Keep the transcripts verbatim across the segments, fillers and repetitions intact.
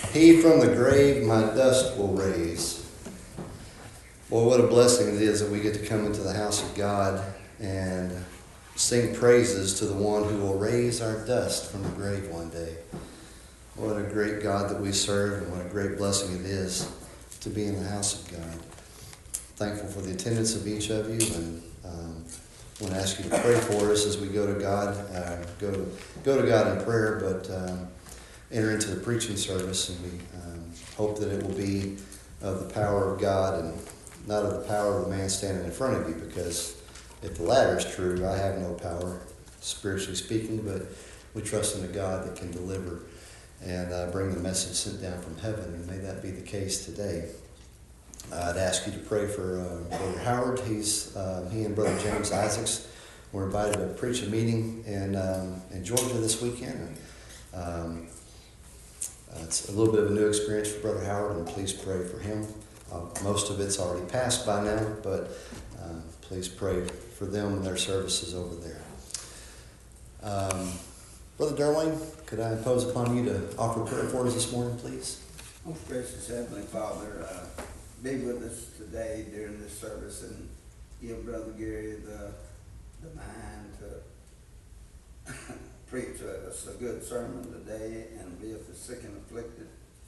He from the grave my dust will raise. Boy, what a blessing it is that we get to come into the house of God and sing praises to the one who will raise our dust from the grave one day. What a great God that we serve, and what a great blessing it is to be in the house of God. Thankful for the attendance of each of you, and um, I want to ask you to pray for us as we go to God, uh, go to go to God in prayer, but um, enter into the preaching service, and we um, hope that it will be of the power of God and not of the power of the man standing in front of you, because if the latter is true, I have no power, spiritually speaking, but we trust in a God that can deliver and uh, bring the message sent down from heaven, and may that be the case today. Uh, I'd ask you to pray for uh, Brother Howard. He's uh, he and Brother James Isaacs were invited to preach a meeting in um, in Georgia this weekend. And, um, uh, it's a little bit of a new experience for Brother Howard, and please pray for him. Uh, most of it's already passed by now, but uh, please pray for them and their services over there. Um, Brother Derwin, could I impose upon you to offer prayer for us this morning, please? Most gracious Heavenly Father, uh, be with us today during this service, and give Brother Gary the the mind to preach us a good sermon today, and be with the sick and afflicted,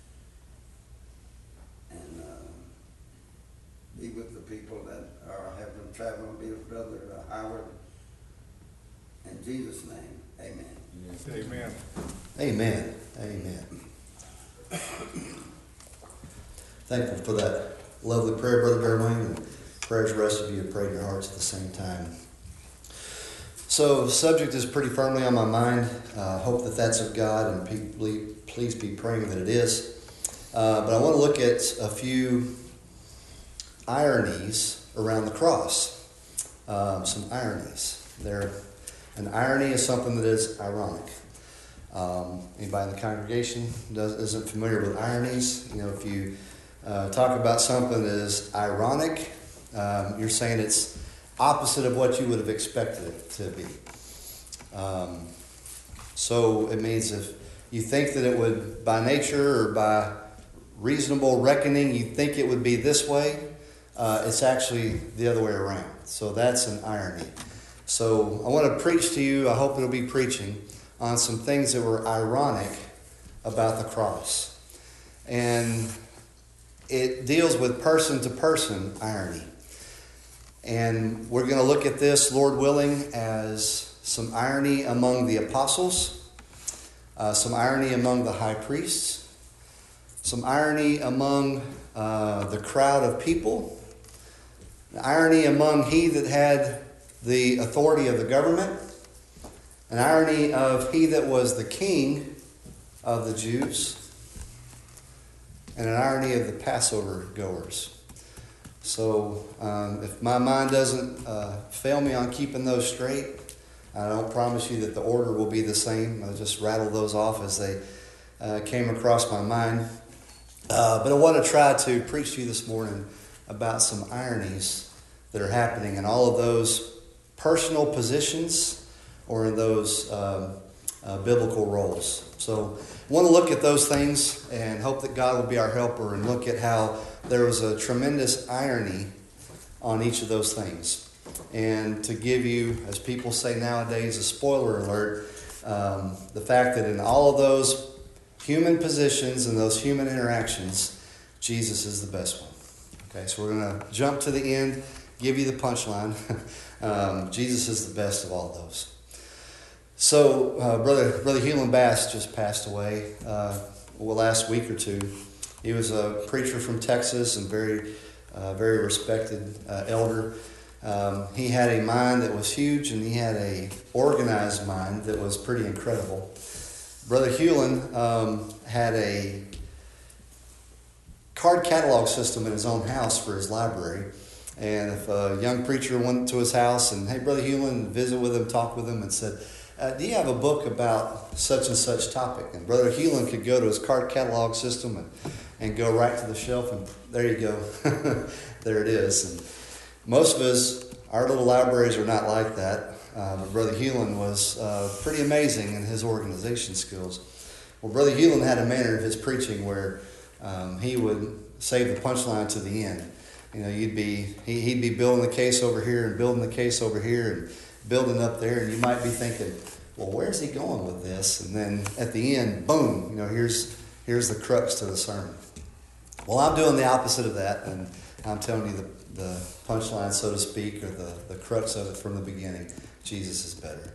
and uh, be with the people that are having travel. Be with Brother uh, Howard. In Jesus' name, amen. Yes, amen. Amen. Amen. Thankful for that lovely prayer, Brother Derwin, and prayers the rest of you have prayed in your hearts at the same time. So the subject is pretty firmly on my mind. I uh, hope that that's of God, and pe- please be praying that it is. Uh, but I want to look at a few ironies around the cross. Um, some ironies. There, an irony is something that is ironic. Um, anybody in the congregation does, isn't familiar with ironies? You know, if you uh, talk about something that is ironic, um, you're saying it's opposite of what you would have expected it to be. Um, so it means if you think that it would, by nature or by reasonable reckoning, you think it would be this way, uh, it's actually the other way around. So that's an irony. So I want to preach to you, I hope it'll be preaching, on some things that were ironic about the cross. And it deals with person-to-person irony. And we're going to look at this, Lord willing, as some irony among the apostles, uh, some irony among the high priests, some irony among uh, the crowd of people, irony among he that had the authority of the government, an irony of he that was the king of the Jews, and an irony of the Passover goers. So um, if my mind doesn't uh, fail me on keeping those straight, I don't promise you that the order will be the same. I'll just rattle those off as they uh, came across my mind. Uh, but I want to try to preach to you this morning about some ironies that are happening in all of those personal positions or in those um, uh, biblical roles. So I want to look at those things and hope that God will be our helper, and look at how there was a tremendous irony on each of those things. And to give you, as people say nowadays, a spoiler alert, um, the fact that in all of those human positions and those human interactions, Jesus is the best one. Okay, so we're going to jump to the end, give you the punchline. um, Jesus is the best of all those. So, uh, brother, brother Hewlin Bass just passed away. Uh, well, last week or two. He was a preacher from Texas and very, uh, very respected uh, elder. Um, he had a mind that was huge, and he had a organized mind that was pretty incredible. Brother Hewlin um, had a card catalog system in his own house for his library. And if a young preacher went to his house and, hey, Brother Hewlin, visit with him, talk with him, and said, uh, do you have a book about such and such topic? And Brother Hewlin could go to his card catalog system and, and go right to the shelf, and there you go. There it is. And most of us, our little libraries are not like that. Uh, but Brother Hewlin was uh, pretty amazing in his organization skills. Well, Brother Hewlin had a manner of his preaching where um, he would save the punchline to the end. You know, you'd be he, he'd be building the case over here and building the case over here and building up there, and you might be thinking, well, where's he going with this? And then at the end, boom, you know, here's here's the crux to the sermon. Well, I'm doing the opposite of that, and I'm telling you the, the punchline, so to speak, or the, the crux of it from the beginning. Jesus is better.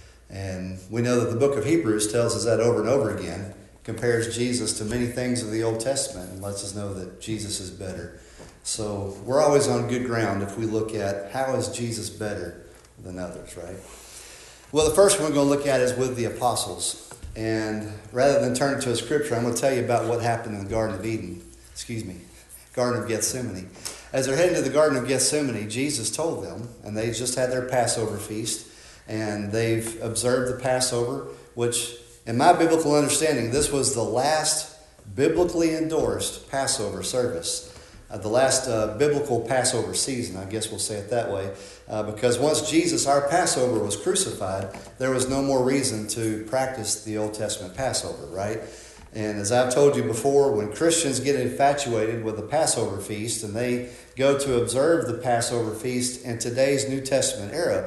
And we know that the book of Hebrews tells us that over and over again, compares Jesus to many things of the Old Testament, and lets us know that Jesus is better. So we're always on good ground if we look at how is Jesus better than others, right? Well, the first one we're going to look at is with the apostles. And rather than turn to a scripture, I'm going to tell you about what happened in the Garden of Eden. Excuse me, Garden of Gethsemane. As they're heading to the Garden of Gethsemane, Jesus told them, and they just had their Passover feast, and they've observed the Passover, which, in my biblical understanding, this was the last biblically endorsed Passover service. Uh, the last uh, biblical Passover season, I guess we'll say it that way, uh, because once Jesus, our Passover, was crucified, there was no more reason to practice the Old Testament Passover, right? And as I've told you before, when Christians get infatuated with the Passover feast and they go to observe the Passover feast in today's New Testament era,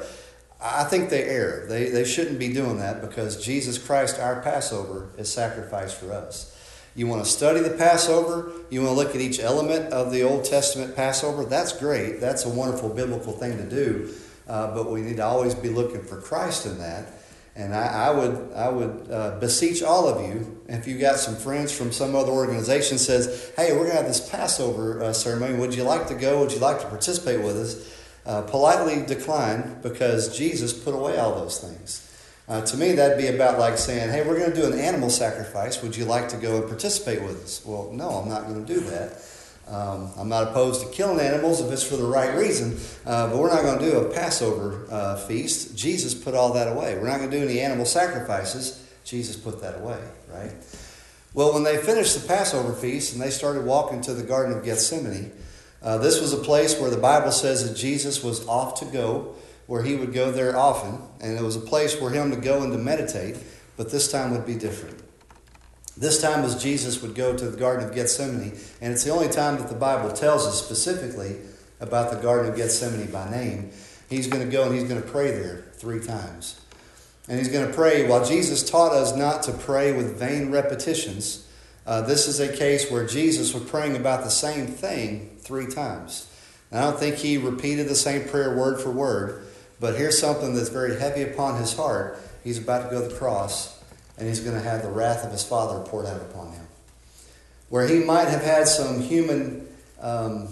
I think they err. They, they shouldn't be doing that because Jesus Christ, our Passover, is sacrificed for us. You want to study the Passover, you want to look at each element of the Old Testament Passover, that's great. That's a wonderful biblical thing to do. Uh, but we need to always be looking for Christ in that. And I, I would I would uh, beseech all of you, if you got some friends from some other organization says, hey, we're going to have this Passover uh, ceremony, would you like to go? Would you like to participate with us? Uh, politely decline, because Jesus put away all those things. Uh, to me, that'd be about like saying, hey, we're going to do an animal sacrifice. Would you like to go and participate with us? Well, no, I'm not going to do that. Um, I'm not opposed to killing animals if it's for the right reason, uh, but we're not going to do a Passover uh, feast. Jesus put all that away. We're not going to do any animal sacrifices. Jesus put that away, right? Well, when they finished the Passover feast and they started walking to the Garden of Gethsemane, uh, this was a place where the Bible says that Jesus was off to go, where he would go there often, and it was a place for him to go and to meditate, but this time would be different. This time was Jesus would go to the Garden of Gethsemane, and it's the only time that the Bible tells us specifically about the Garden of Gethsemane by name. He's going to go and he's going to pray there three times. And he's going to pray, while Jesus taught us not to pray with vain repetitions, uh, this is a case where Jesus was praying about the same thing three times. And I don't think he repeated the same prayer word for word, but here's something that's very heavy upon his heart. He's about to go to the cross, and he's going to have the wrath of his Father poured out upon him. Where he might have had some human, um,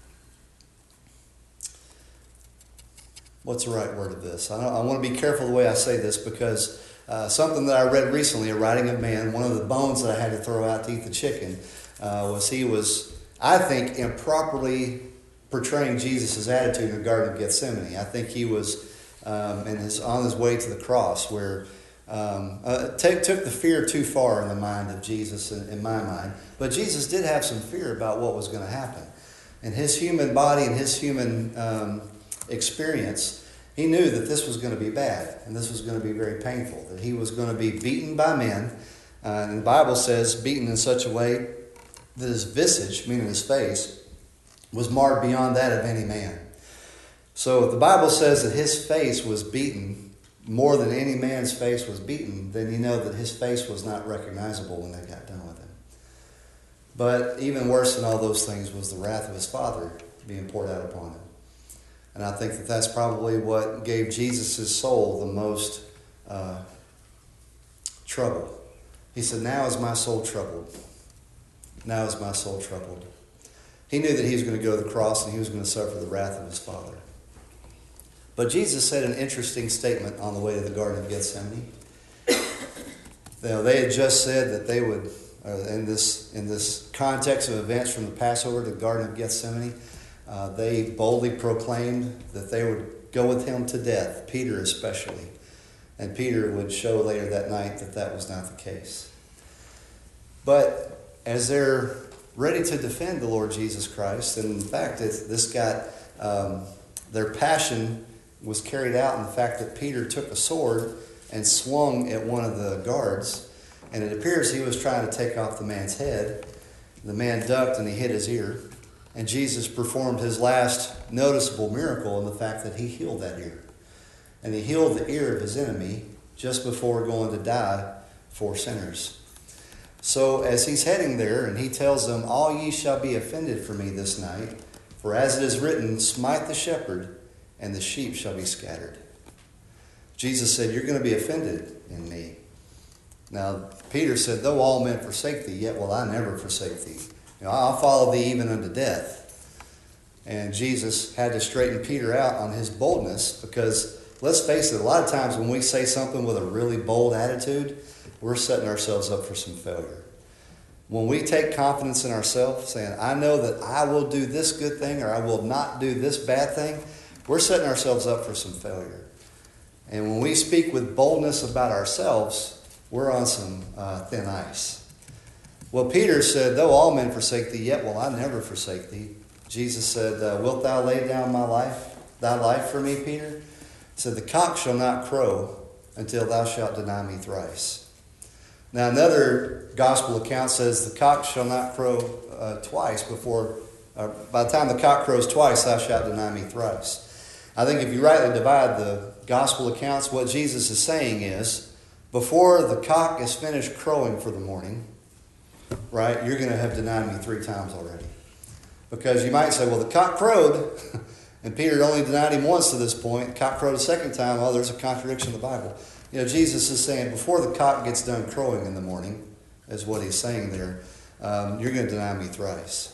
what's the right word of this? I, don't, I want to be careful the way I say this, because uh, something that I read recently, a writing of man, one of the bones that I had to throw out to eat the chicken, uh, was he was, I think, improperly portraying Jesus' attitude in the Garden of Gethsemane. I think he was um, in his, on his way to the cross, where um, uh, t- took the fear too far in the mind of Jesus, in, in my mind. But Jesus did have some fear about what was going to happen. In his human body and his human um, experience, he knew that this was going to be bad, and this was going to be very painful, that he was going to be beaten by men. Uh, and the Bible says beaten in such a way that his visage, meaning his face, was marred beyond that of any man. So if the Bible says that his face was beaten more than any man's face was beaten, then you know that his face was not recognizable when they got done with him. But even worse than all those things was the wrath of his Father being poured out upon him. And I think that that's probably what gave Jesus' soul the most uh, trouble. He said, now is my soul troubled. Now is my soul troubled. He knew that he was going to go to the cross and he was going to suffer the wrath of his Father. But Jesus said an interesting statement on the way to the Garden of Gethsemane. You know, they had just said that they would, uh, in this in this context of events from the Passover to the Garden of Gethsemane, uh, they boldly proclaimed that they would go with him to death, Peter especially. And Peter would show later that night that that was not the case. But as they're ready to defend the Lord Jesus Christ, and in fact, it, this got, um, their passion was carried out in the fact that Peter took a sword and swung at one of the guards. and it appears he was trying to take off the man's head. The man ducked and he hit his ear. And Jesus performed his last noticeable miracle in the fact that he healed that ear. And he healed the ear of his enemy just before going to die for sinners. So as he's heading there, and he tells them, all ye shall be offended for me this night, for as it is written, smite the shepherd, and the sheep shall be scattered. Jesus said, you're going to be offended in me. Now, Peter said, though all men forsake thee, yet will I never forsake thee. You know, I'll follow thee even unto death. And Jesus had to straighten Peter out on his boldness, because let's face it, a lot of times when we say something with a really bold attitude, we're setting ourselves up for some failure. When we take confidence in ourselves, saying, I know that I will do this good thing or I will not do this bad thing, we're setting ourselves up for some failure. And when we speak with boldness about ourselves, we're on some uh, thin ice. Well, Peter said, though all men forsake thee, yet will I never forsake thee. Jesus said, uh, wilt thou lay down my life, thy life for me, Peter? He said, the cock shall not crow until thou shalt deny me thrice. Now, another gospel account says the cock shall not crow uh, twice before, uh, by the time the cock crows twice, thou shalt deny me thrice. I think if you rightly divide the gospel accounts, what Jesus is saying is, before the cock is finished crowing for the morning, right, you're going to have denied me three times already. Because you might say, well, the cock crowed, and Peter had only denied him once to this point. The cock crowed a second time. Oh, there's a contradiction in the Bible. You know, Jesus is saying, before the cock gets done crowing in the morning, is what he's saying there, um, you're going to deny me thrice.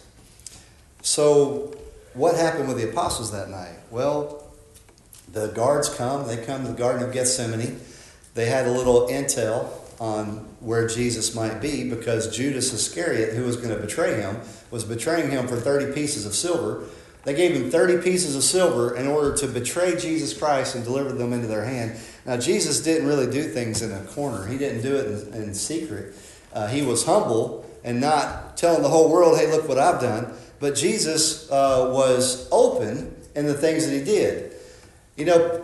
So, what happened with the apostles that night? Well, the guards come. They come to the Garden of Gethsemane. They had a little intel on where Jesus might be, because Judas Iscariot, who was going to betray him, was betraying him for thirty pieces of silver. They gave him thirty pieces of silver in order to betray Jesus Christ and deliver them into their hand. Now, Jesus didn't really do things in a corner. He didn't do it in, in secret. Uh, he was humble and not telling the whole world, hey, look what I've done. But Jesus uh, was open in the things that he did. You know,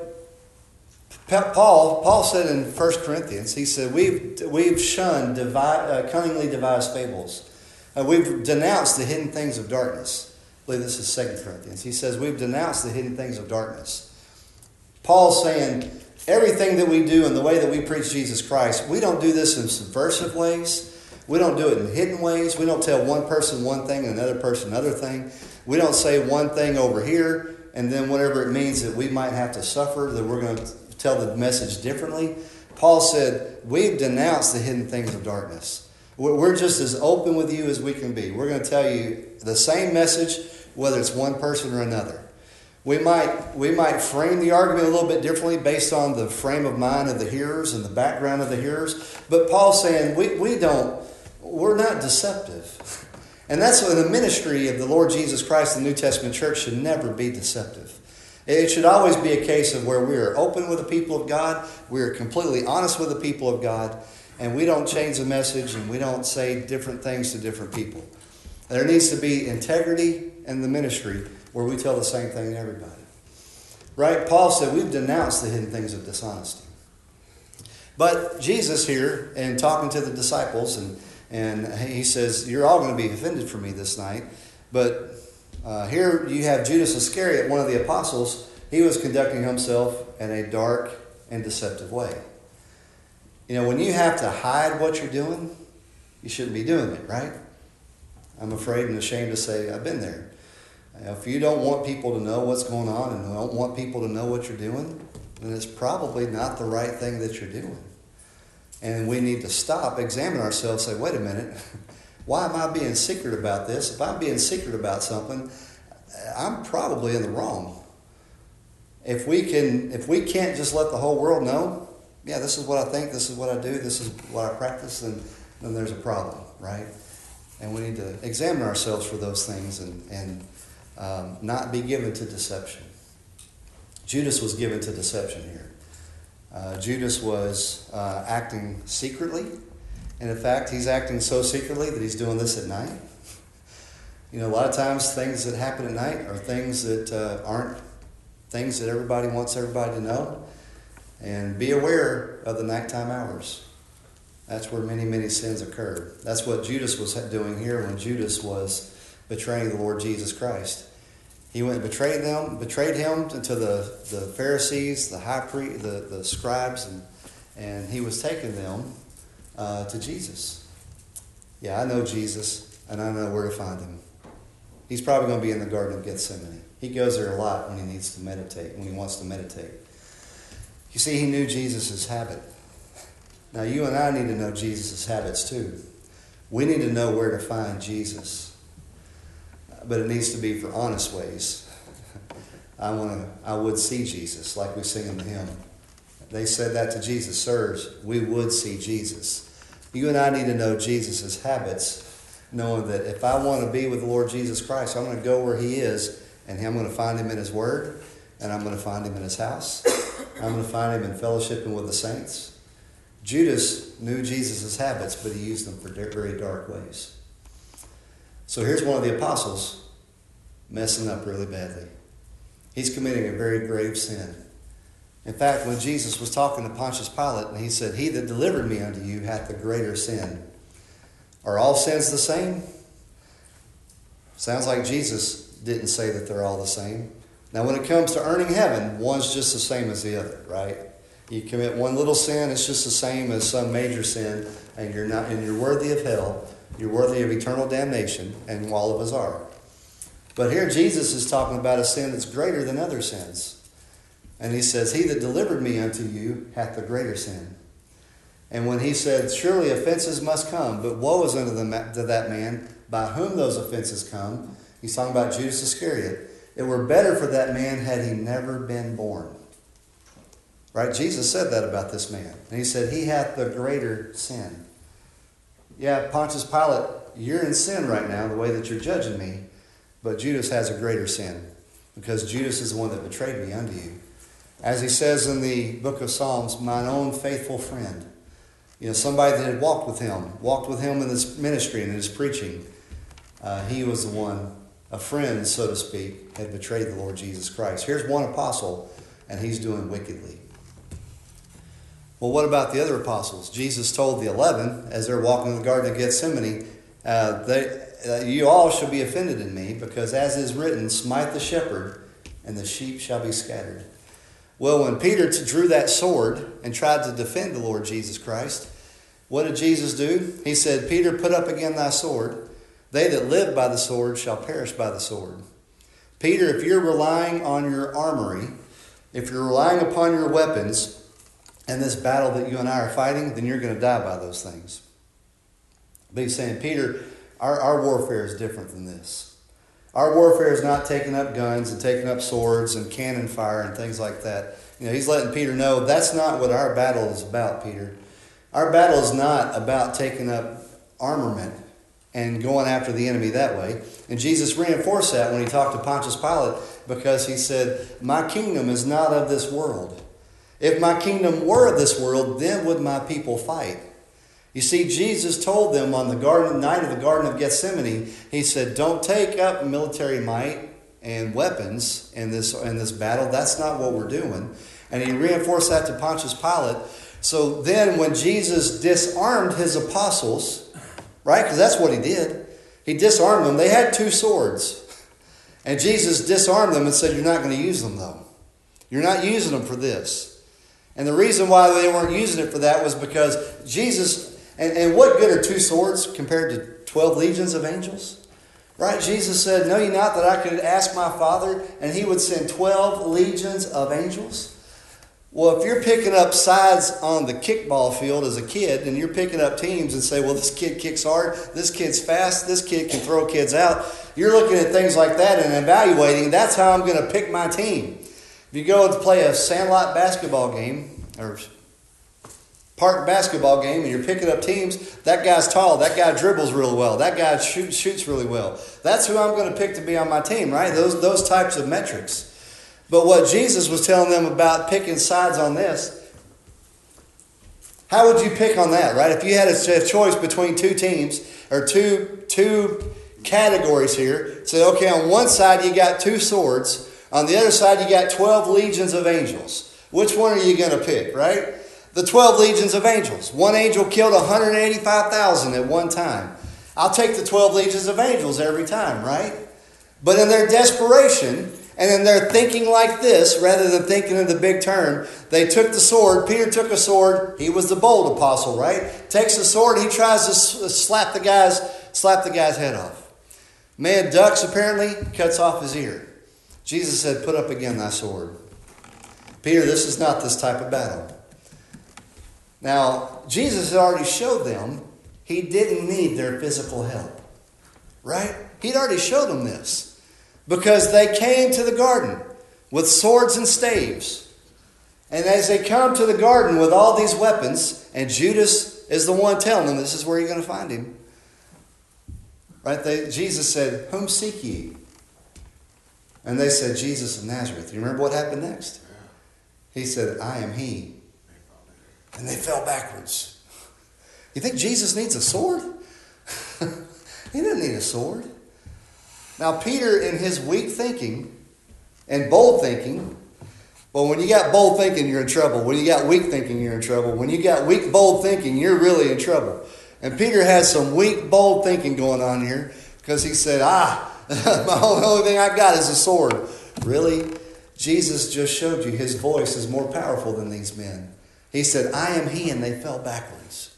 Paul Paul said in First Corinthians, he said, we've, we've shunned devi- uh, cunningly devised fables. Uh, we've denounced the hidden things of darkness. I believe this is Second Corinthians. He says, we've denounced the hidden things of darkness. Paul's saying, everything that we do and the way that we preach Jesus Christ, we don't do this in subversive ways. We don't do it in hidden ways. We don't tell one person one thing and another person another thing. We don't say one thing over here, and then whatever it means that we might have to suffer, that we're going to tell the message differently. Paul said, we've denounced the hidden things of darkness. We're just as open with you as we can be. We're going to tell you the same message, whether it's one person or another. We might we might frame the argument a little bit differently based on the frame of mind of the hearers and the background of the hearers. But Paul's saying we, we don't, we're not deceptive. And that's what the ministry of the Lord Jesus Christ, the New Testament church, should never be deceptive. It should always be a case of where we are open with the people of God, we are completely honest with the people of God, and we don't change the message and we don't say different things to different people. There needs to be integrity in the ministry where we tell the same thing to everybody. Right? Paul said we've denounced the hidden things of dishonesty. But Jesus here, in talking to the disciples, and, and he says, you're all going to be offended for me this night. But uh, here you have Judas Iscariot, one of the apostles. He was conducting himself in a dark and deceptive way. You know, when you have to hide what you're doing, you shouldn't be doing it, right? I'm afraid and ashamed to say I've been there. If you don't want people to know what's going on and don't want people to know what you're doing, then it's probably not the right thing that you're doing. And we need to stop, examine ourselves, say, wait a minute, why am I being secret about this? If I'm being secret about something, I'm probably in the wrong. If we can, if we can't just let the whole world know, yeah, this is what I think, this is what I do, this is what I practice, then, then there's a problem, right? And we need to examine ourselves for those things and, and um, not be given to deception. Judas was given to deception here. Uh, Judas was uh, acting secretly. And in fact, he's acting so secretly that he's doing this at night. You know, a lot of times things that happen at night are things that uh, aren't things that everybody wants everybody to know. And be aware of the nighttime hours. That's where many, many sins occurred. That's what Judas was doing here when Judas was betraying the Lord Jesus Christ. He went and betrayed them, betrayed him to the, the Pharisees, the high priest, the, the scribes, and, and he was taking them uh, to Jesus. Yeah, I know Jesus, and I know where to find him. He's probably going to be in the Garden of Gethsemane. He goes there a lot when he needs to meditate, when he wants to meditate. You see, he knew Jesus' habit. Now, you and I need to know Jesus' habits too. We need to know where to find Jesus. But it needs to be for honest ways. I want to. I would see Jesus, like we sing in the hymn. They said that to Jesus, sirs, we would see Jesus. You and I need to know Jesus' habits, knowing that if I want to be with the Lord Jesus Christ, I'm going to go where he is, and I'm going to find him in his word, and I'm going to find him in his house. I'm going to find him in fellowshipping with the saints. Judas knew Jesus' habits, but he used them for very dark ways. So here's one of the apostles messing up really badly. He's committing a very grave sin. In fact, when Jesus was talking to Pontius Pilate, and he said, he that delivered me unto you hath the greater sin. Are all sins the same? Sounds like Jesus didn't say that they're all the same. Now, when it comes to earning heaven, one's just the same as the other, right? You commit one little sin, it's just the same as some major sin, and you're not, and you're worthy of hell. You're worthy of eternal damnation, and all of us are. But here Jesus is talking about a sin that's greater than other sins. And he says, he that delivered me unto you hath the greater sin. And when he said, surely offenses must come, but woe is unto the, to that man by whom those offenses come. He's talking about Judas Iscariot. It were better for that man had he never been born. Right? Jesus said that about this man. And he said, he hath the greater sin. Yeah, Pontius Pilate, you're in sin right now, the way that you're judging me. But Judas has a greater sin, because Judas is the one that betrayed me unto you. As he says in the book of Psalms, mine own faithful friend. You know, somebody that had walked with him, walked with him in his ministry and in his preaching. Uh, he was the one, a friend, so to speak, had betrayed the Lord Jesus Christ. Here's one apostle, and he's doing wickedly. Well, what about the other apostles? Jesus told the eleven, as they're walking in the Garden of Gethsemane, uh, they, uh, you all shall be offended in me, because as is written, smite the shepherd, and the sheep shall be scattered. Well, when Peter drew that sword and tried to defend the Lord Jesus Christ, what did Jesus do? He said, Peter, put up again thy sword. They that live by the sword shall perish by the sword. Peter, if you're relying on your armory, if you're relying upon your weapons, and this battle that you and I are fighting, then you're going to die by those things. But he's saying, Peter, our, our warfare is different than this. Our warfare is not taking up guns and taking up swords and cannon fire and things like that. You know, he's letting Peter know that's not what our battle is about, Peter. Our battle is not about taking up armament and going after the enemy that way. And Jesus reinforced that when he talked to Pontius Pilate, because he said, my kingdom is not of this world. If my kingdom were of this world, then would my people fight. You see, Jesus told them on the garden night of the Garden of Gethsemane, he said, don't take up military might and weapons in this, in this battle. That's not what we're doing. And he reinforced that to Pontius Pilate. So then when Jesus disarmed his apostles, right, because that's what he did. He disarmed them. They had two swords. And Jesus disarmed them and said, you're not going to use them though. You're not using them for this. And the reason why they weren't using it for that was because Jesus, and, and what good are two swords compared to twelve legions of angels? Right? Jesus said, know ye not that I could ask my Father and he would send twelve legions of angels? Well, if you're picking up sides on the kickball field as a kid, and you're picking up teams and say, well, this kid kicks hard, this kid's fast, this kid can throw kids out. You're looking at things like that and evaluating, that's how I'm going to pick my team. If you go to play a sandlot basketball game, or park basketball game, and you're picking up teams, that guy's tall, that guy dribbles really well, that guy shoots, shoots really well. That's who I'm going to pick to be on my team, right? Those, those types of metrics. But what Jesus was telling them about picking sides on this, how would you pick on that, right? If you had a choice between two teams, or two, two categories here, say, okay, on one side you got two swords, on the other side, you got twelve legions of angels. Which one are you going to pick, right? the twelve legions of angels. One angel killed one hundred eighty-five thousand at one time. I'll take the twelve legions of angels every time, right? But in their desperation, and in their thinking like this, rather than thinking in the big term, they took the sword. Peter took a sword. He was the bold apostle, right? Takes the sword. He tries to slap the guy's, slap the guy's head off. Man ducks, apparently, cuts off his ear. Jesus said, put up again thy sword. Peter, this is not this type of battle. Now, Jesus had already showed them he didn't need their physical help. Right? He'd already showed them this. Because they came to the garden with swords and staves. And as they come to the garden with all these weapons, and Judas is the one telling them this is where you're going to find him. Right? They, Jesus said, whom seek ye? And they said, Jesus of Nazareth. You remember what happened next? He said, I am he. And they fell backwards. You think Jesus needs a sword? He didn't need a sword. Now, Peter, in his weak thinking and bold thinking, well, when you got bold thinking, you're in trouble. When you got weak thinking, you're in trouble. When you got weak, bold thinking, you're really in trouble. And Peter had some weak, bold thinking going on here because he said, ah, the only thing I got is a sword. Really? Jesus just showed you his voice is more powerful than these men. He said, I am he, and they fell backwards.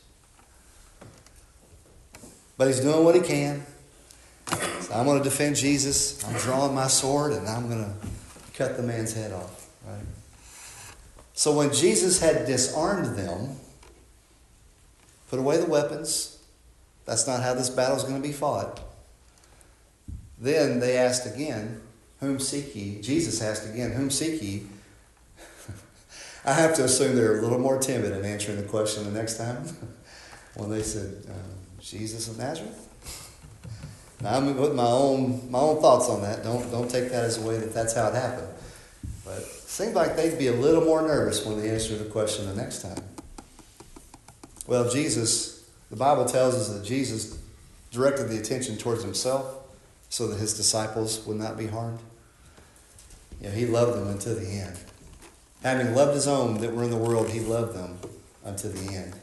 But he's doing what he can. So I'm going to defend Jesus. I'm drawing my sword, and I'm going to cut the man's head off. Right? So when Jesus had disarmed them, put away the weapons, that's not how this battle is going to be fought. Then they asked again, whom seek ye? Jesus asked again, whom seek ye? I have to assume they're a little more timid in answering the question the next time. When they said, um, Jesus of Nazareth? Now, I'm putting my own my own thoughts on that. Don't don't take that as a way that that's how it happened. But it seemed like they'd be a little more nervous when they answered the question the next time. Well, Jesus, the Bible tells us that Jesus directed the attention towards himself so that his disciples would not be harmed. Yeah, he loved them unto the end. Having loved his own that were in the world, he loved them unto the end.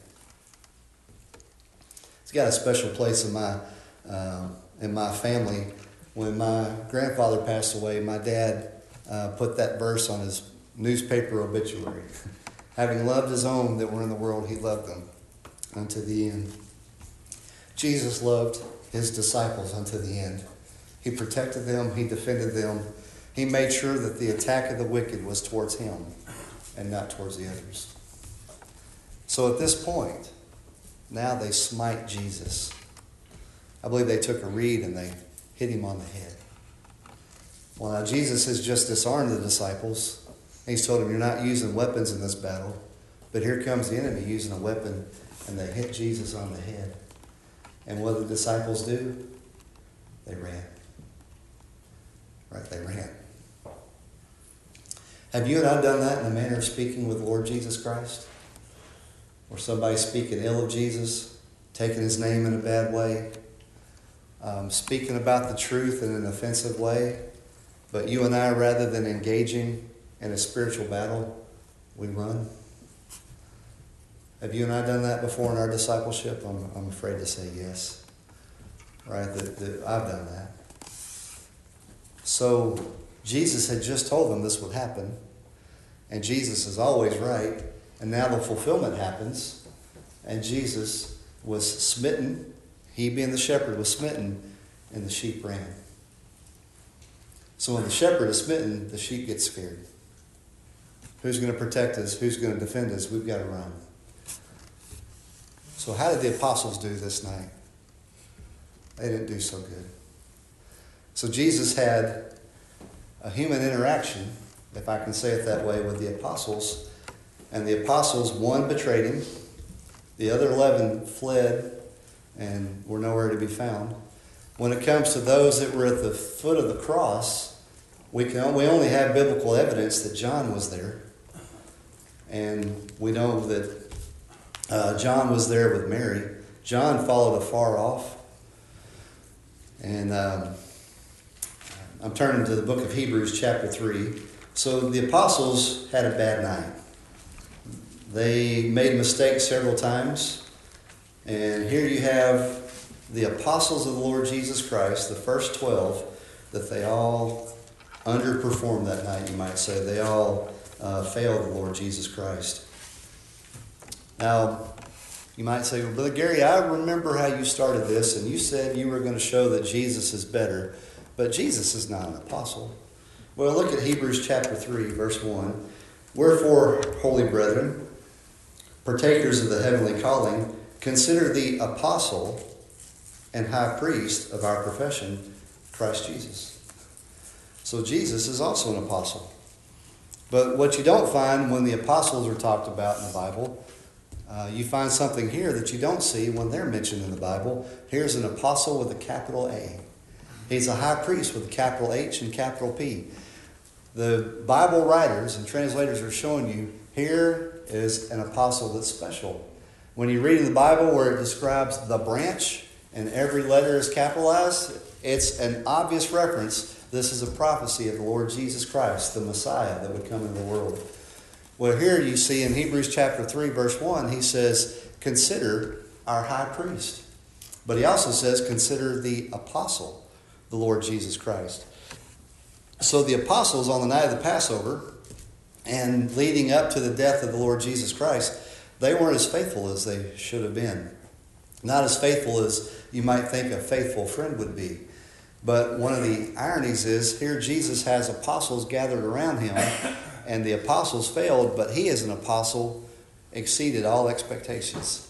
It's got a special place in my uh, in my family. When my grandfather passed away, my dad uh, put that verse on his newspaper obituary. Having loved his own that were in the world, he loved them unto the end. Jesus loved his disciples unto the end. He protected them. He defended them. He made sure that the attack of the wicked was towards him and not towards the others. So at this point, now they smite Jesus. I believe they took a reed and they hit him on the head. Well, now Jesus has just disarmed the disciples. He's told them, you're not using weapons in this battle. But here comes the enemy using a weapon, and they hit Jesus on the head. And what did the disciples do? They ran. Right, they ran. Have you and I done that in the manner of speaking with the Lord Jesus Christ? Or somebody speaking ill of Jesus, taking his name in a bad way, um, speaking about the truth in an offensive way, but you and I, rather than engaging in a spiritual battle, we run? Have you and I done that before in our discipleship? I'm, I'm afraid to say yes. Right? That, that I've done that. So Jesus had just told them this would happen. And Jesus is always right. And now the fulfillment happens. And Jesus was smitten. He, being the shepherd, was smitten, and the sheep ran. So when the shepherd is smitten, the sheep get scared. Who's going to protect us? Who's going to defend us? We've got to run. So how did the apostles do this night? They didn't do so good. So Jesus had a human interaction, if I can say it that way, with the apostles. And the apostles, one betrayed him. The other eleven fled and were nowhere to be found. When it comes to those that were at the foot of the cross, we can we only have biblical evidence that John was there. And we know that uh, John was there with Mary. John followed afar off. And um, I'm turning to the book of Hebrews chapter three. So the apostles had a bad night. They made mistakes several times. And here you have the apostles of the Lord Jesus Christ, the first twelve, that they all underperformed that night, you might say. They all uh, failed the Lord Jesus Christ. Now, you might say, well, Brother Gary, I remember how you started this, and you said you were going to show that Jesus is better, but Jesus is not an apostle. Well, look at Hebrews chapter three, verse one. Wherefore, holy brethren, partakers of the heavenly calling, consider the apostle and high priest of our profession, Christ Jesus. So Jesus is also an apostle. But what you don't find when the apostles are talked about in the Bible, uh, you find something here that you don't see when they're mentioned in the Bible. Here's an apostle with a capital A. He's a high priest with a capital H and capital P. The Bible writers and translators are showing you here is an apostle that's special. When you read in the Bible where it describes the branch and every letter is capitalized, it's an obvious reference. This is a prophecy of the Lord Jesus Christ, the Messiah that would come into the world. Well, here you see in Hebrews chapter three, verse one, he says, consider our high priest. But he also says, consider the apostle, the Lord Jesus Christ. So the apostles on the night of the Passover and leading up to the death of the Lord Jesus Christ, they weren't as faithful as they should have been. Not as faithful as you might think a faithful friend would be. But one of the ironies is here Jesus has apostles gathered around him, and the apostles failed, but he as an apostle exceeded all expectations.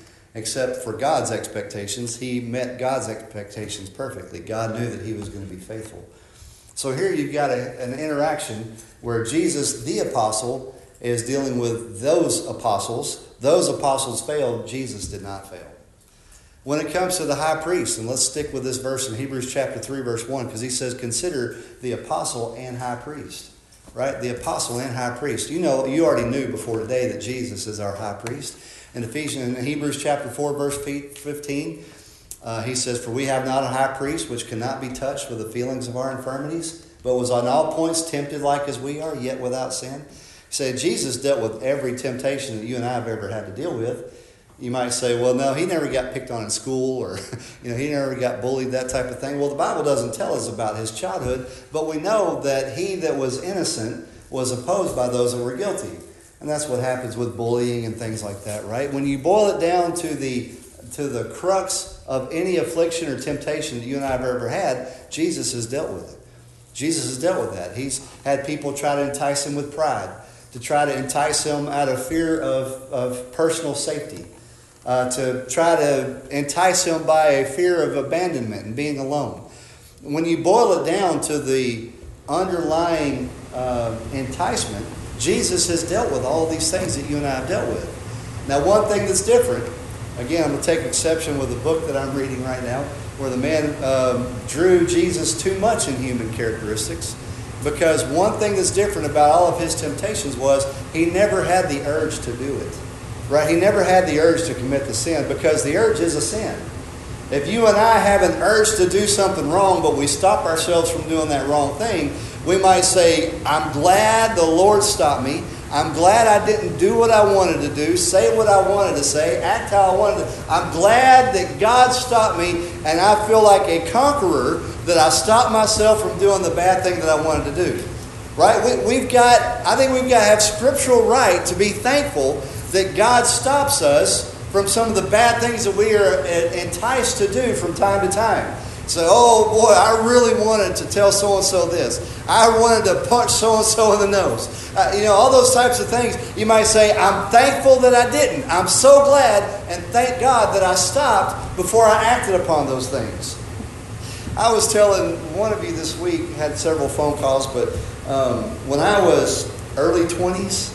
Except for God's expectations. He met God's expectations perfectly. God knew that he was going to be faithful. So here you've got a, an interaction where Jesus, the apostle, is dealing with those apostles. Those apostles failed. Jesus did not fail. When it comes to the high priest, and let's stick with this verse in Hebrews chapter three, verse one, because he says, consider the apostle and high priest. Right? The apostle and high priest. You know, you already knew before today that Jesus is our high priest. In Ephesians, in Hebrews chapter four, verse fifteen, uh, he says, for we have not a high priest which cannot be touched with the feelings of our infirmities, but was on all points tempted like as we are, yet without sin. He said, Jesus dealt with every temptation that you and I have ever had to deal with. You might say, well, no, he never got picked on in school, or you know, he never got bullied, that type of thing. Well, the Bible doesn't tell us about his childhood, but we know that he that was innocent was opposed by those that were guilty. And that's what happens with bullying and things like that, right? When you boil it down to the to the crux of any affliction or temptation that you and I have ever had, Jesus has dealt with it. Jesus has dealt with that. He's had people try to entice him with pride, to try to entice him out of fear of, of personal safety. Uh, to try to entice him by a fear of abandonment and being alone. When you boil it down to the underlying uh, enticement, Jesus has dealt with all these things that you and I have dealt with. Now, one thing that's different, again, I'm going to take exception with the book that I'm reading right now, where the man um, drew Jesus too much in human characteristics, because one thing that's different about all of his temptations was he never had the urge to do it. Right? He never had the urge to commit the sin, because the urge is a sin. If you and I have an urge to do something wrong, but we stop ourselves from doing that wrong thing, we might say, I'm glad the Lord stopped me. I'm glad I didn't do what I wanted to do, say what I wanted to say, act how I wanted to. I'm glad that God stopped me, and I feel like a conqueror that I stopped myself from doing the bad thing that I wanted to do. Right? We, we've got, I think we've got to have scriptural right to be thankful that God stops us from some of the bad things that we are enticed to do from time to time. So, oh boy, I really wanted to tell so-and-so this. I wanted to punch so-and-so in the nose. Uh, you know, all those types of things. You might say, I'm thankful that I didn't. I'm so glad and thank God that I stopped before I acted upon those things. I was telling one of you this week, had several phone calls, but um, when I was early twenties,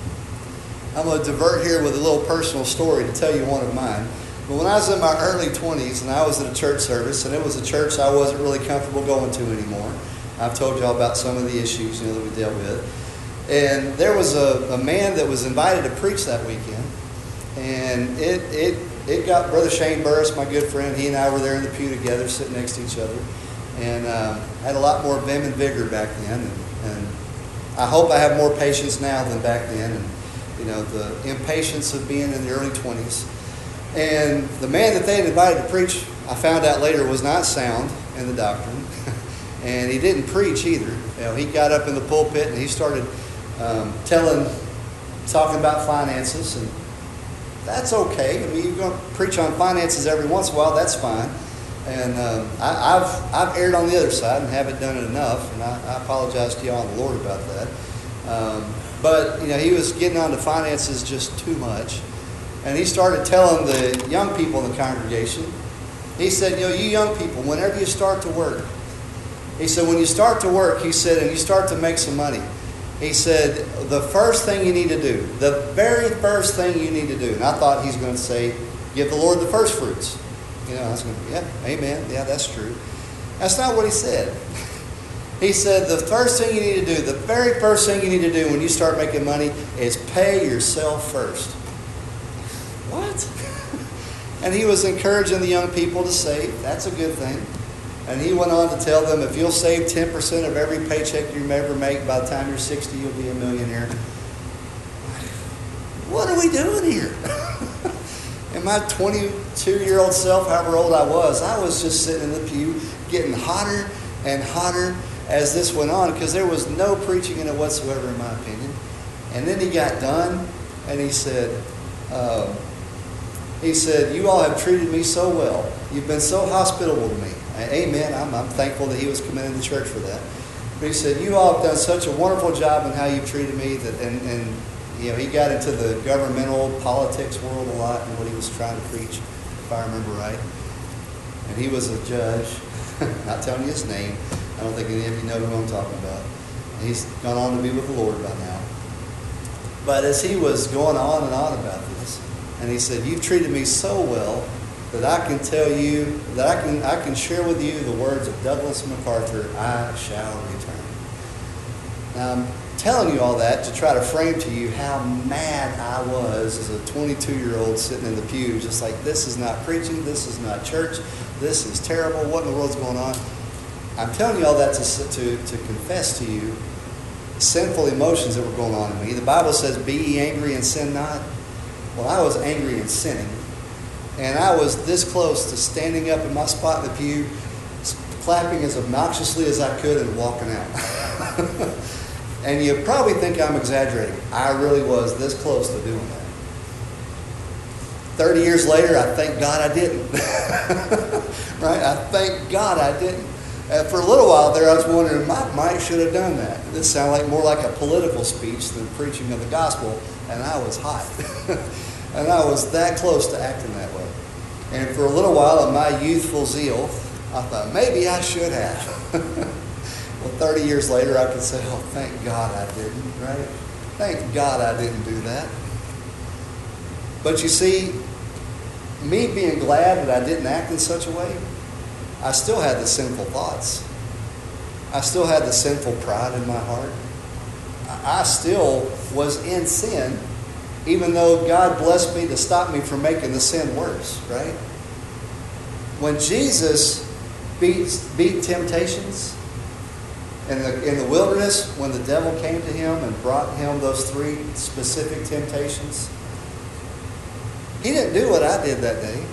I'm going to divert here with a little personal story to tell you one of mine. But when I was in my early twenties and I was at a church service, and it was a church I wasn't really comfortable going to anymore. I've told y'all about some of the issues, you know, that we dealt with. And there was a, a man that was invited to preach that weekend. And it it it got Brother Shane Burris, my good friend. He and I were there in the pew together, sitting next to each other. And uh, had a lot more vim and vigor back then. And, and I hope I have more patience now than back then. And you know, the impatience of being in the early twenties. And the man that they had invited to preach, I found out later, was not sound in the doctrine. And he didn't preach either. You know, he got up in the pulpit and he started um, telling, talking about finances. And that's okay. I mean, you're going to preach on finances every once in a while. That's fine. And um, I, I've I've erred on the other side and haven't done it enough. And I, I apologize to y'all and the Lord about that. Um, but, you know, he was getting on to finances just too much. And he started telling the young people in the congregation, he said, you know, you young people, whenever you start to work, he said, when you start to work, he said, and you start to make some money, he said, the first thing you need to do, the very first thing you need to do, and I thought he's going to say, give the Lord the first fruits. You know, I was going to, yeah, amen, yeah, that's true. That's not what he said. He said, the first thing you need to do, the very first thing you need to do when you start making money is pay yourself first. What? And he was encouraging the young people to save. That's a good thing. And he went on to tell them, if you'll save ten percent of every paycheck you ever make, by the time you're sixty, you'll be a millionaire. What are we doing here? And my twenty-two-year-old self, however old I was, I was just sitting in the pew getting hotter and hotter as this went on, because there was no preaching in it whatsoever, in my opinion. And then he got done, and he said, um, he said, you all have treated me so well. You've been so hospitable to me. Amen. I'm, I'm thankful that he was committed to the church for that. But he said, you all have done such a wonderful job in how you've treated me. That, and, and you know, he got into the governmental politics world a lot and what he was trying to preach, if I remember right. And he was a judge. Not telling you his name. I don't think any of you know who I'm talking about. He's gone on to be with the Lord by now. But as he was going on and on about this, and he said, you've treated me so well that I can tell you, that I can I can share with you the words of Douglas MacArthur, I shall return. Now, I'm telling you all that to try to frame to you how mad I was as a twenty-two-year-old sitting in the pew, just like, this is not preaching, this is not church, this is terrible, what in the world's going on? I'm telling you all that to, to, to confess to you sinful emotions that were going on in me. The Bible says, be ye angry and sin not. Well, I was angry and sinning. And I was this close to standing up in my spot in the pew, clapping as obnoxiously as I could and walking out. And you probably think I'm exaggerating. I really was this close to doing that. Thirty years later, I thank God I didn't. Right? I thank God I didn't. Uh, for a little while there, I was wondering, I might should have done that. This sounded like more like a political speech than preaching of the gospel, and I was hot. And I was that close to acting that way. And for a little while, in my youthful zeal, I thought, maybe I should have. Well, thirty years later, I can say, oh, thank God I didn't, right? Thank God I didn't do that. But you see, me being glad that I didn't act in such a way, I still had the sinful thoughts. I still had the sinful pride in my heart. I still was in sin, even though God blessed me to stop me from making the sin worse, right? When Jesus beat, beat temptations in the, in the wilderness, when the devil came to him and brought him those three specific temptations, he didn't do what I did that day.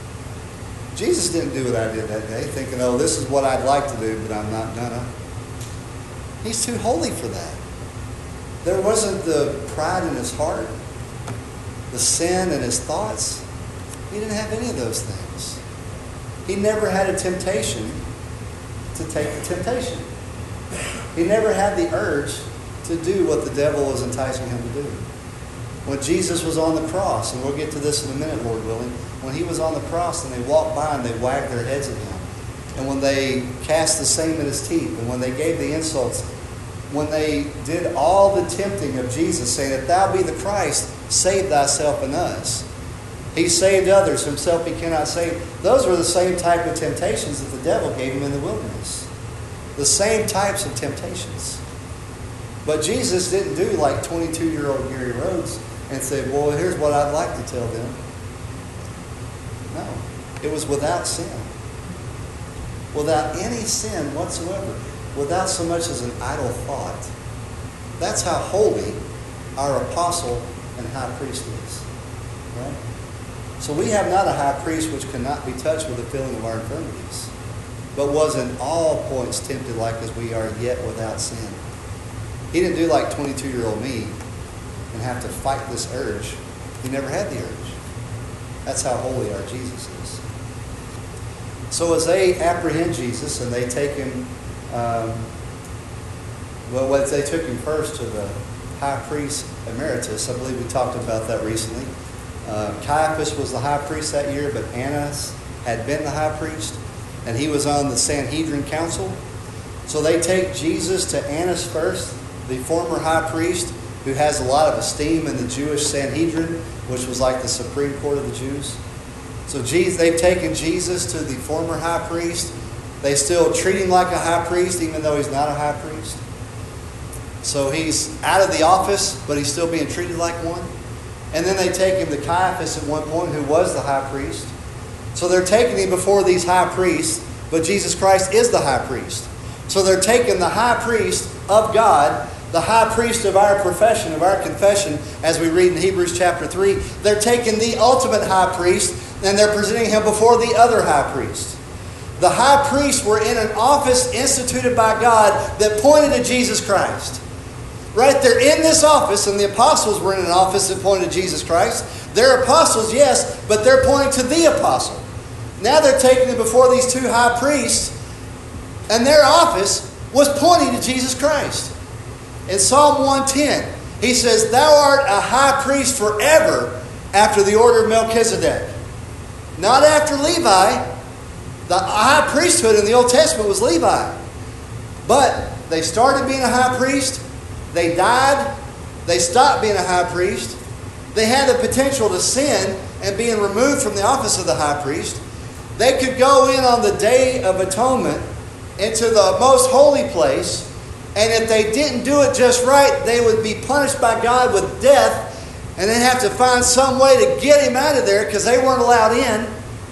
Jesus didn't do what I did that day, thinking, oh, this is what I'd like to do, but I'm not gonna. He's too holy for that. There wasn't the pride in his heart, the sin in his thoughts. He didn't have any of those things. He never had a temptation to take the temptation. He never had the urge to do what the devil was enticing him to do. When Jesus was on the cross, and we'll get to this in a minute, Lord willing, when he was on the cross and they walked by and they wagged their heads at him, and when they cast the same in his teeth, and when they gave the insults, when they did all the tempting of Jesus, saying, if thou be the Christ, save thyself and us. He saved others, himself he cannot save. Those were the same type of temptations that the devil gave him in the wilderness. The same types of temptations. But Jesus didn't do like twenty-two-year-old Gary Rhodes and say, well, here's what I'd like to tell them. No. It was without sin. Without any sin whatsoever. Without so much as an idle thought. That's how holy our apostle and high priest is. Right? So we have not a high priest which cannot be touched with the feeling of our infirmities, but was in all points tempted like as we are, yet without sin. He didn't do like twenty-two-year-old me and have to fight this urge. He never had the urge. That's how holy our Jesus is. So as they apprehend Jesus and they take him, um, well, what they took him first to the high priest emeritus. I believe we talked about that recently. Uh, Caiaphas was the high priest that year, but Annas had been the high priest, and he was on the Sanhedrin council. So they take Jesus to Annas first, the former high priest, who has a lot of esteem in the Jewish Sanhedrin, which was like the Supreme Court of the Jews. So Jesus, they've taken Jesus to the former high priest. They still treat him like a high priest, even though he's not a high priest. So he's out of the office, but he's still being treated like one. And then they take him to Caiaphas at one point, who was the high priest. So they're taking him before these high priests, but Jesus Christ is the high priest. So they're taking the high priest of God, the high priest of our profession, of our confession, as we read in Hebrews chapter three. They're taking the ultimate high priest, and they're presenting him before the other high priest. The high priests were in an office instituted by God that pointed to Jesus Christ. Right? They're in this office, and the apostles were in an office that pointed to Jesus Christ. They're apostles, yes, but they're pointing to the apostle. Now they're taking it before these two high priests, and their office was pointing to Jesus Christ. In Psalm one ten, he says, "Thou art a high priest forever after the order of Melchizedek." Not after Levi. The high priesthood in the Old Testament was Levi. But they started being a high priest. They died. They stopped being a high priest. They had the potential to sin and being removed from the office of the high priest. They could go in on the Day of Atonement into the most holy place, and if they didn't do it just right, they would be punished by God with death, and they'd have to find some way to get him out of there because they weren't allowed in.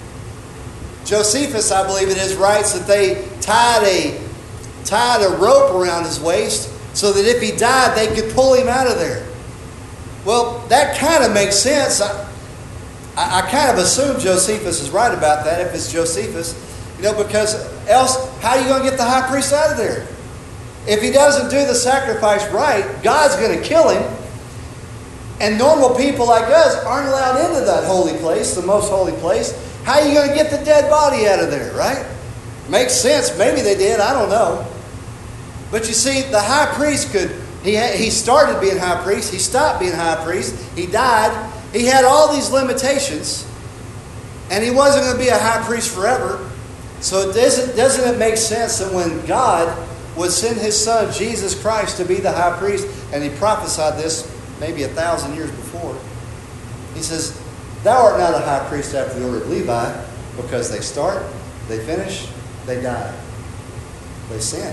Josephus, I believe it is, writes that they tied a, tied a rope around his waist so that if he died, they could pull him out of there. Well, that kind of makes sense. I, I, I kind of assume Josephus is right about that, if it's Josephus. You know, because else, how are you going to get the high priest out of there? If he doesn't do the sacrifice right, God's going to kill him. And normal people like us aren't allowed into that holy place, the most holy place. How are you going to get the dead body out of there, right? Makes sense. Maybe they did. I don't know. But you see, the high priest could, he, he started being high priest. He stopped being high priest. He died. He had all these limitations. And he wasn't going to be a high priest forever. So it doesn't, doesn't it make sense that when God would send his son, Jesus Christ, to be the high priest, and he prophesied this maybe a thousand years before, he says, "Thou art not a high priest after the order of Levi," because they start, they finish, they die. They sin.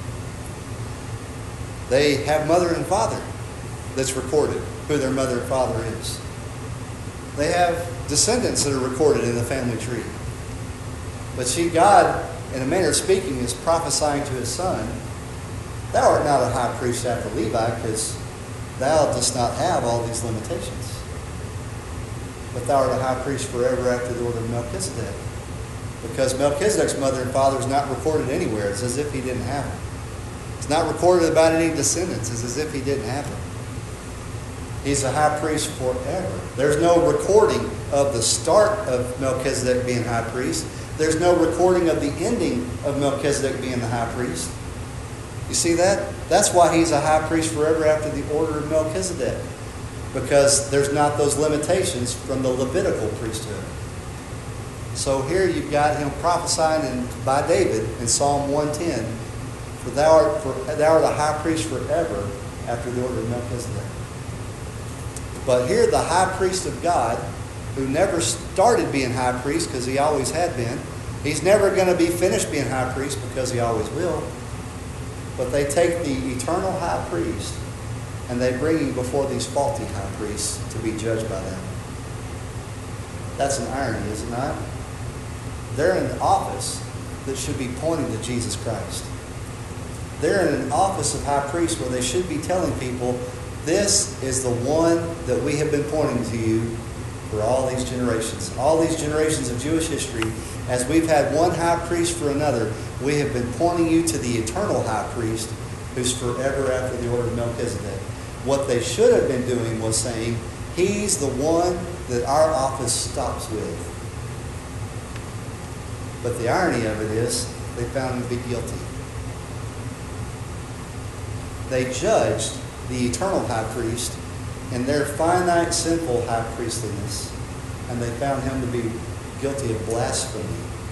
They have mother and father that's recorded, who their mother and father is. They have descendants that are recorded in the family tree. But see, God, in a manner of speaking, is prophesying to his son, "Thou art not a high priest after Levi, because thou dost not have all these limitations. But thou art a high priest forever after the order of Melchizedek." Because Melchizedek's mother and father is not recorded anywhere. It's as if he didn't have them. It's not recorded about any descendants. It's as if he didn't have them. He's a high priest forever. There's no recording of the start of Melchizedek being high priest. There's no recording of the ending of Melchizedek being the high priest. You see that? That's why he's a high priest forever after the order of Melchizedek. Because there's not those limitations from the Levitical priesthood. So here you've got him prophesying in, by David in Psalm one ten, For thou art, for, thou art a high priest forever after the order of Melchizedek. But here the high priest of God, who never started being high priest because he always had been. He's never going to be finished being high priest because he always will. But they take the eternal high priest and they bring him before these faulty high priests to be judged by them. That's an irony, is it not? They're in an office that should be pointing to Jesus Christ. They're in an office of high priest where they should be telling people, This is the one that we have been pointing to you for all these generations. All these generations of Jewish history, as we've had one high priest for another, we have been pointing you to the eternal high priest who's forever after the order of Melchizedek. What they should have been doing was saying, he's the one that our office stops with. But the irony of it is, they found him to be guilty. They judged the eternal high priest in their finite, sinful high priestliness, and they found him to be guilty of blasphemy.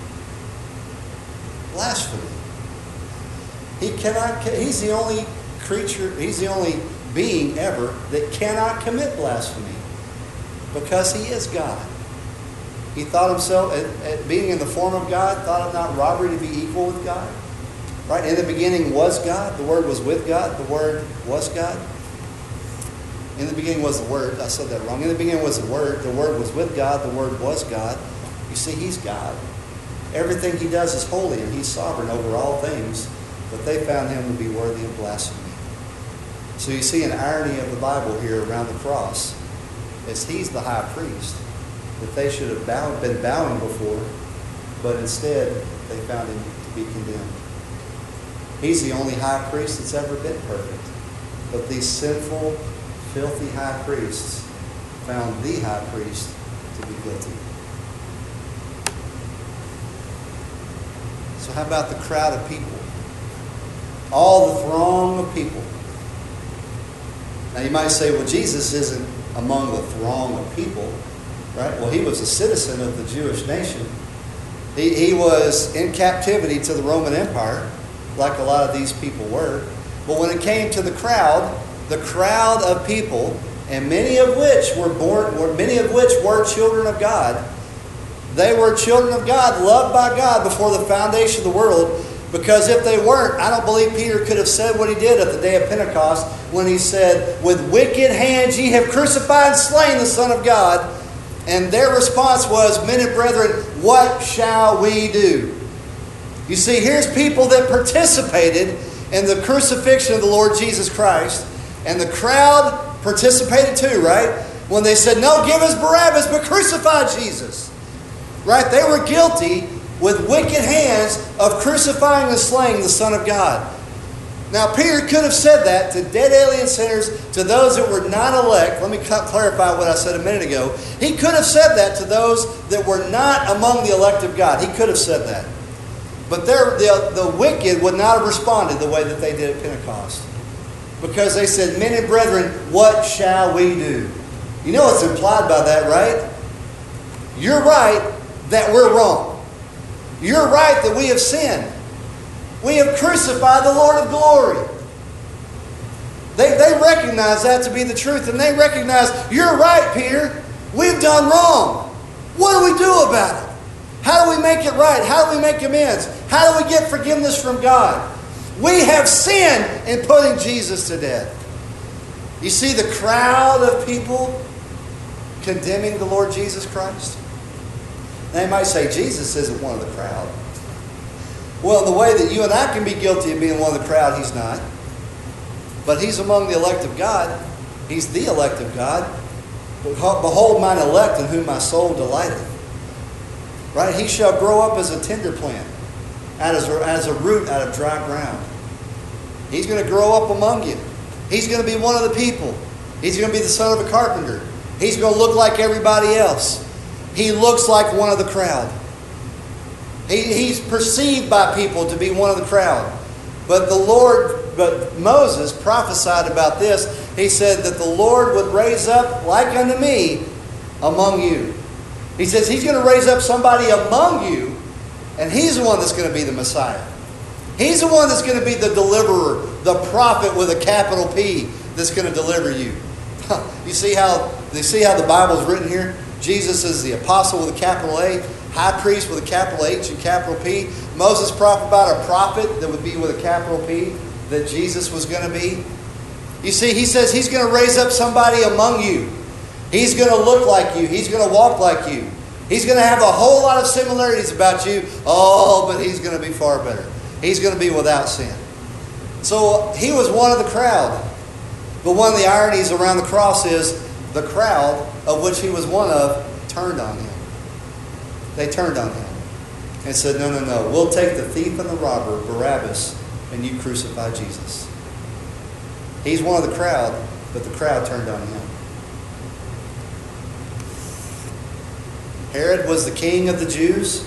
Blasphemy. He cannot. He's the only creature. He's the only being ever that cannot commit blasphemy, because he is God. He thought himself, at, at being in the form of God, thought it not robbery to be equal with God. Right? In the beginning was God. The Word was with God. The Word was God. In the beginning was the Word. I said that wrong. In the beginning was the Word. The Word was with God. The Word was God. You see, he's God. Everything he does is holy, and he's sovereign over all things. But they found him to be worthy of blasphemy. So you see an irony of the Bible here around the cross. Is he's the high priest that they should have bow, been bowing before, but instead they found him to be condemned. He's the only high priest that's ever been perfect. But these sinful, filthy high priests found the high priest to be guilty. So how about the crowd of people? All the throng of people. Now you might say, well, Jesus isn't among the throng of people, right? Well, he was a citizen of the Jewish nation. He, he was in captivity to the Roman Empire, like a lot of these people were. But when it came to the crowd, the crowd of people, and many of which were born, were many of which were children of God, they were children of God, loved by God before the foundation of the world. Because if they weren't, I don't believe Peter could have said what he did at the day of Pentecost when he said, with wicked hands ye have crucified and slain the Son of God. And their response was, men and brethren, what shall we do? You see, here's people that participated in the crucifixion of the Lord Jesus Christ. And the crowd participated too, right? When they said, no, give us Barabbas, but crucify Jesus. Right? They were guilty with wicked hands of crucifying and slaying the Son of God. Now, Peter could have said that to dead alien sinners, to those that were not elect. Let me clarify what I said a minute ago. He could have said that to those that were not among the elect of God. He could have said that. But the, the wicked would not have responded the way that they did at Pentecost. Because they said, men and brethren, what shall we do? You know what's implied by that, right? You're right that we're wrong. You're right that we have sinned. We have crucified the Lord of glory. They, they recognize that to be the truth, and they recognize, you're right, Peter. We've done wrong. What do we do about it? How do we make it right? How do we make amends? How do we get forgiveness from God? We have sinned in putting Jesus to death. You see the crowd of people condemning the Lord Jesus Christ? They might say, Jesus isn't one of the crowd. Well, the way that you and I can be guilty of being one of the crowd, he's not. But he's among the elect of God. He's the elect of God. Behold mine elect in whom my soul delighteth. Right? He shall grow up as a tender plant, as a, as a root out of dry ground. He's going to grow up among you. He's going to be one of the people. He's going to be the son of a carpenter. He's going to look like everybody else. He looks like one of the crowd. He, he's perceived by people to be one of the crowd. But the Lord, but Moses prophesied about this. He said that the Lord would raise up like unto me among you. He says he's going to raise up somebody among you, and he's the one that's going to be the Messiah. He's the one that's going to be the deliverer, the prophet with a capital P that's going to deliver you. You see how, you see how the Bible's written here? Jesus is the apostle with a capital A, high priest with a capital H and capital P. Moses prophesied about a prophet that would be with a capital P, that Jesus was going to be. You see, he says he's going to raise up somebody among you. He's going to look like you. He's going to walk like you. He's going to have a whole lot of similarities about you. Oh, but he's going to be far better. He's going to be without sin. So he was one of the crowd. But one of the ironies around the cross is the crowd, of which he was one of, turned on him. They turned on him and said, no, no, no, we'll take the thief and the robber, Barabbas, and you crucify Jesus. He's one of the crowd, but the crowd turned on him. Herod was the king of the Jews,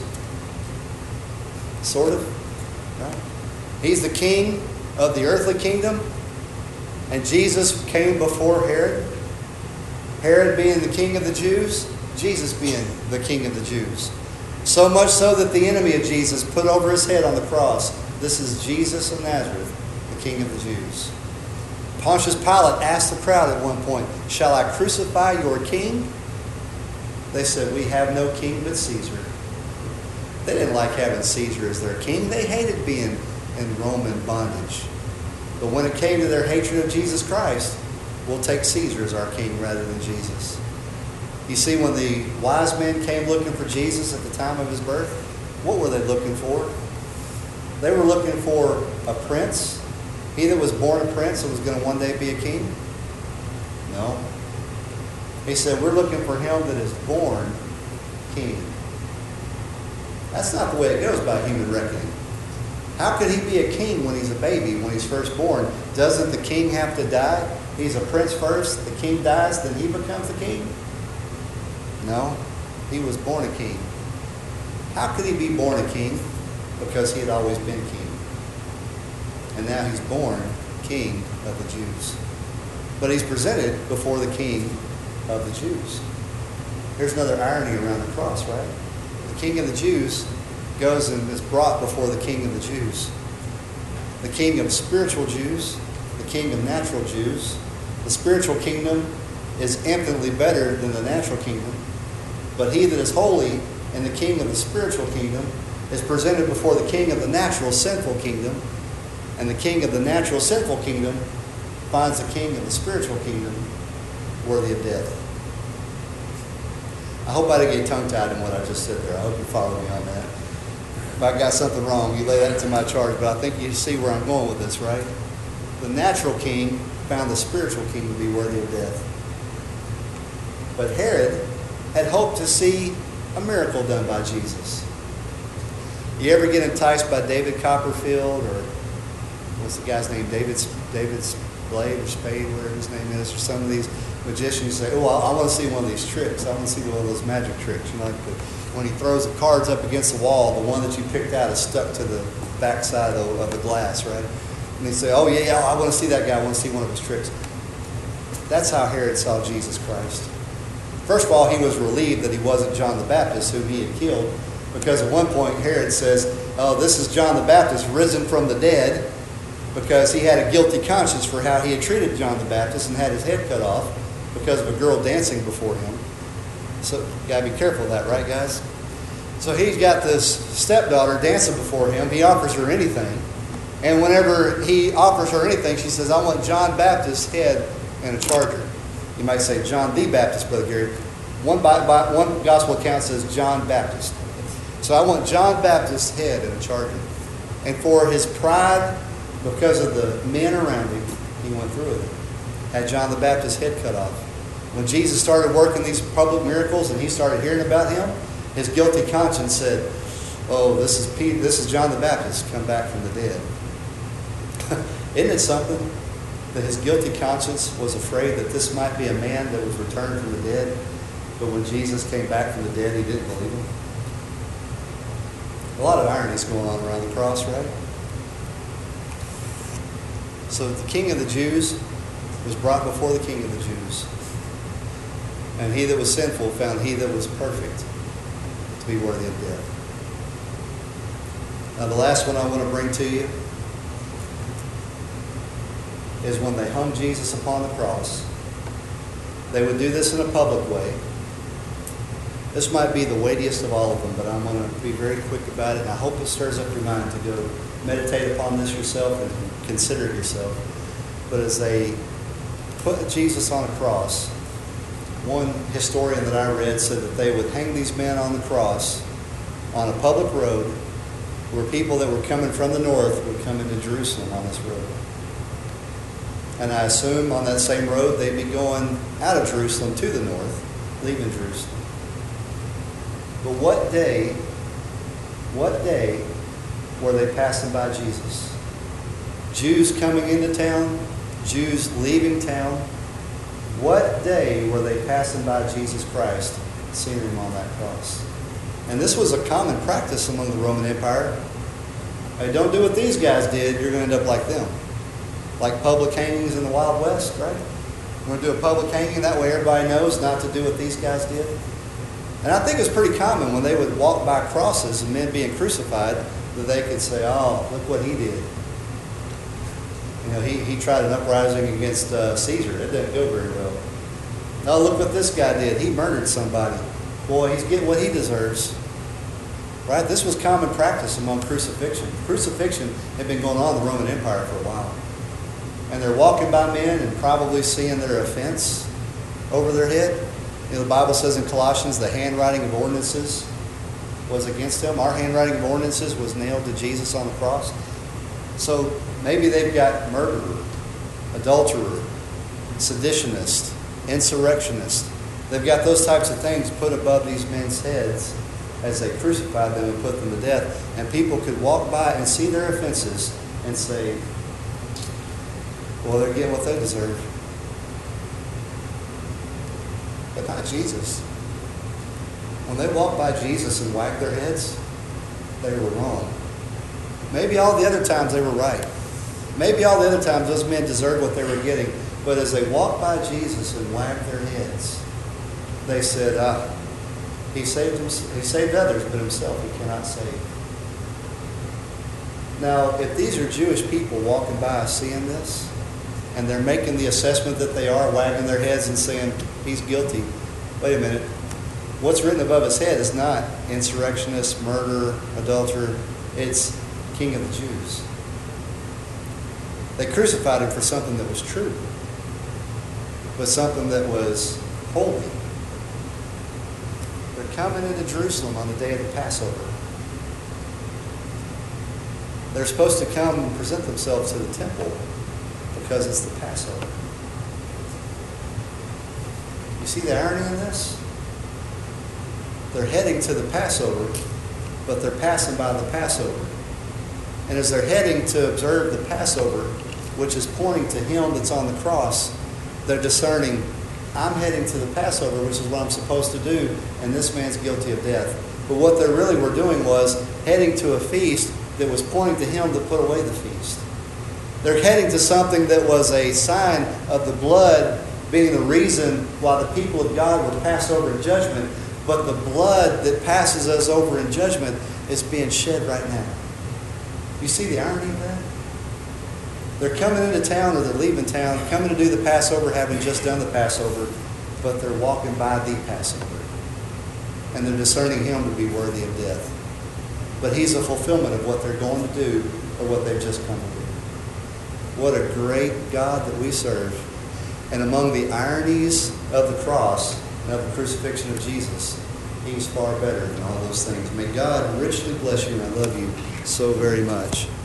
sort of. Right? He's the king of the earthly kingdom, and Jesus came before Herod. Herod being the king of the Jews, Jesus being the king of the Jews. So much so that the enemy of Jesus put over his head on the cross, this is Jesus of Nazareth, the king of the Jews. Pontius Pilate asked the crowd at one point, shall I crucify your king? They said, we have no king but Caesar. They didn't like having Caesar as their king. They hated being in Roman bondage. But when it came to their hatred of Jesus Christ, we'll take Caesar as our king rather than Jesus. You see, when the wise men came looking for Jesus at the time of his birth, what were they looking for? They were looking for a prince. He that was born a prince and was going to one day be a king? No. He said, we're looking for him that is born king. That's not the way it goes by human reckoning. How could he be a king when he's a baby, when he's first born? Doesn't the king have to die? He's a prince first, the king dies, then he becomes the king? No, he was born a king. How could he be born a king? Because he had always been king. And now he's born king of the Jews. But he's presented before the king of the Jews. Here's another irony around the cross, right? The king of the Jews goes and is brought before the king of the Jews. The king of spiritual Jews, the king of natural Jews. The spiritual kingdom is infinitely better than the natural kingdom. But he that is holy and the king of the spiritual kingdom is presented before the king of the natural sinful kingdom. And the king of the natural sinful kingdom finds the king of the spiritual kingdom worthy of death. I hope I didn't get tongue-tied in what I just said there. I hope you follow me on that. If I got something wrong, you lay that to my charge. But I think you see where I'm going with this, right? The natural king found the spiritual king to be worthy of death. But Herod had hoped to see a miracle done by Jesus. You ever get enticed by David Copperfield, or what's the guy's name? David's David's Blade or Spade, whatever his name is, or some of these magicians say, oh, I, I want to see one of these tricks. I want to see one of those magic tricks. You know, like the, when he throws the cards up against the wall, the one that you picked out is stuck to the backside of, of the glass, right? And they say, oh, yeah, yeah, I want to see that guy. I want to see one of his tricks. That's how Herod saw Jesus Christ. First of all, he was relieved that he wasn't John the Baptist, whom he had killed, because at one point Herod says, oh, this is John the Baptist risen from the dead, because he had a guilty conscience for how he had treated John the Baptist and had his head cut off because of a girl dancing before him. So you got to be careful of that, right, guys? So he's got this stepdaughter dancing before him. He offers her anything. And whenever he offers her anything, she says, I want John Baptist's head and a charger. You might say John the Baptist, Brother Gary. One, by, by, one gospel account says John Baptist. So I want John Baptist's head and a charger. And for his pride, because of the men around him, he went through it. Had John the Baptist's head cut off. When Jesus started working these public miracles and he started hearing about him, his guilty conscience said, oh, this is Peter, this is John the Baptist come back from the dead. Isn't it something that his guilty conscience was afraid that this might be a man that was returned from the dead, but when Jesus came back from the dead, he didn't believe him? A lot of ironies going on around the cross, right? So the king of the Jews was brought before the king of the Jews. And he that was sinful found he that was perfect to be worthy of death. Now the last one I want to bring to you is when they hung Jesus upon the cross. They would do this in a public way. This might be the weightiest of all of them, but I'm going to be very quick about it, and I hope it stirs up your mind to go meditate upon this yourself and consider it yourself. But as they put Jesus on a cross, one historian that I read said that they would hang these men on the cross on a public road where people that were coming from the north would come into Jerusalem on this road. And I assume on that same road they'd be going out of Jerusalem to the north, leaving Jerusalem. But what day, what day were they passing by Jesus? Jews coming into town, Jews leaving town. What day were they passing by Jesus Christ, seeing him on that cross? And this was a common practice among the Roman Empire. Hey, don't do what these guys did, you're going to end up like them. Like public hangings in the Wild West, right? We're going to do a public hanging, that way everybody knows not to do what these guys did. And I think it's pretty common when they would walk by crosses and men being crucified that they could say, oh, look what he did. You know, he, he tried an uprising against uh, Caesar. It didn't go very well. Oh, look what this guy did. He murdered somebody. Boy, he's getting what he deserves. Right? This was common practice among crucifixion. Crucifixion had been going on in the Roman Empire for a while. And they're walking by men and probably seeing their offense over their head. You know, the Bible says in Colossians the handwriting of ordinances was against them. Our handwriting of ordinances was nailed to Jesus on the cross. So maybe they've got murderer, adulterer, seditionist, insurrectionist. They've got those types of things put above these men's heads as they crucified them and put them to death. And people could walk by and see their offenses and say, well, they're getting what they deserve. But not Jesus. When they walked by Jesus and wagged their heads, they were wrong. Maybe all the other times they were right. Maybe all the other times those men deserved what they were getting. But as they walked by Jesus and wagged their heads, they said, ah, he saved him, he saved others, but himself he cannot save. Now, if these are Jewish people walking by seeing this, and they're making the assessment that they are, wagging their heads and saying, he's guilty. Wait a minute. What's written above his head is not insurrectionist, murderer, adulterer. It's King of the Jews. They crucified him for something that was true, but something that was holy. They're coming into Jerusalem on the day of the Passover. They're supposed to come and present themselves to the temple because it's the Passover. You see the irony in this? They're heading to the Passover, but they're passing by the Passover. And as they're heading to observe the Passover, which is pointing to him that's on the cross, they're discerning, I'm heading to the Passover, which is what I'm supposed to do, and this man's guilty of death. But what they really were doing was heading to a feast that was pointing to him to put away the feast. They're heading to something that was a sign of the blood being the reason why the people of God would pass over in judgment, but the blood that passes us over in judgment is being shed right now. You see the irony of that? They're coming into town or they're leaving town, coming to do the Passover, having just done the Passover, but they're walking by the Passover. And they're discerning him to be worthy of death. But he's a fulfillment of what they're going to do or what they've just come to do. What a great God that we serve. And among the ironies of the cross and of the crucifixion of Jesus, he's far better than all those things. May God richly bless you, and I love you so very much.